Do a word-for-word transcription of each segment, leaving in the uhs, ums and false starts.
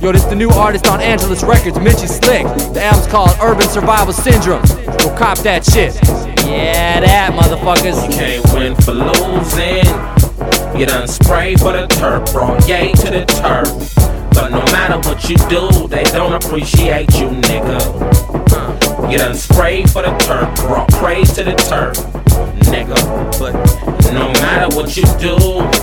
Yo, this the new artist on Angelus Records, Mitchie Slick. The album's called Urban Survival Syndrome. Go cop that shit. Yeah, that, motherfuckers. You can't win for losing. You done sprayed for the turf, brought yay to the turf. But no matter what you do, they don't appreciate you, nigga. You done sprayed for the turf, brought praise to the turf, nigga. But no matter what you do,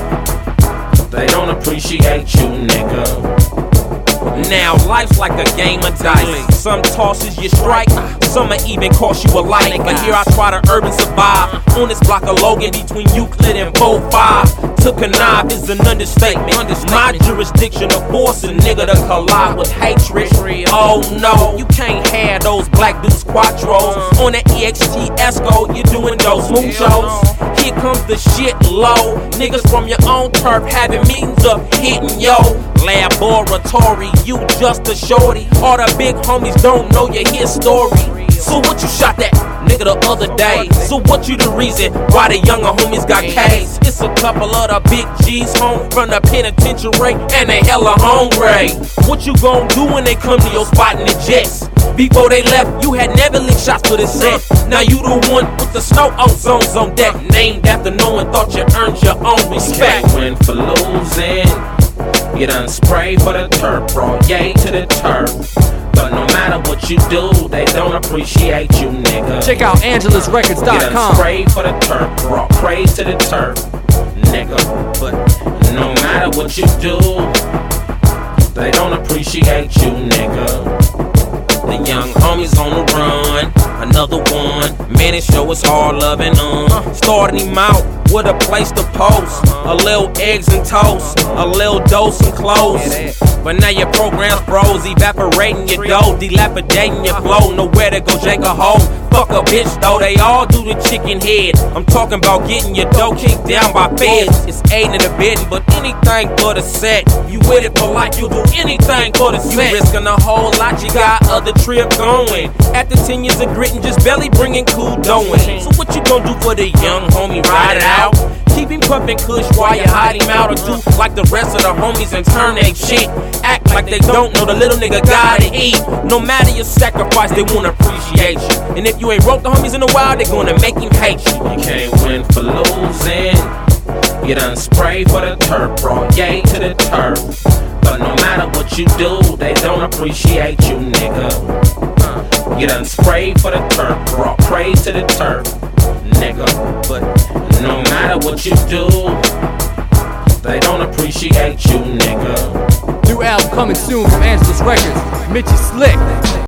they don't appreciate you, nigga. Now life's like a game of dice. Some tosses you strike, some may even cost you a life. But here I try to urban survive on this block of Logan between Euclid and four five. To connive is an understatement. My jurisdiction of force a nigga to collide with hatred. Oh no, you can't have those black dudes quattros on the E X T Esco. You doing those muchos. Here comes the shit low. Niggas from your own turf having meetings up hitting yo. Laboratory, you just a shorty. All the big homies don't know your his story. So what you shot that nigga the other day? So what you the reason why the younger homies got cased? It's a couple of the big G's home from the penitentiary and they hella hungry. What you gon' do when they come to your spot in the jets? Before they left, you had never licked shots for the set. Now you the one with the snow zones on deck. Named after no one thought you earned your own respect. You can't win for losing. You done sprayed for the turf, brought yay to the turf. But no matter what you do, they don't appreciate you, nigga. Check out Angelus Records dot com. You done sprayed for the turf, brought praise to the turf, nigga. But no matter what you do, they don't appreciate you, nigga. The young homies on the run, another one. Man, it show us hard loving on. Starting him out with a place to post. A little eggs and toast, a little dose and clothes. But now your program's froze, evaporating your dough, dilapidating your flow. Nowhere to go, Jake a hoe. Fuck a bitch though, they all do the chicken head. I'm talking about getting your dough kicked down by feds. It's aiding and abetting, but anything for the set. You with it for life, you'll do anything for the set. You risking a whole lot, you got other trip going. After ten years of gritting, just barely bringing cool doing. So what you gonna do for the young homie? Ride it out? Keep him pumping kush while you hide him out, or do like the rest of the homies and turn they shit. Act like they don't know the little nigga gotta eat. No matter your sacrifice, they won't appreciate you. And if you ain't broke the homies in a while, they gonna make him hate you. You can't win for losing. You done sprayed for the turf, brought yay to the turf. But no matter what you do, they don't appreciate you, nigga. You done sprayed for the turf, brought praise to the turf, nigga. But no matter what you do, they don't appreciate you, nigga. New album coming soon from Angelus Records, Mitchie Slick.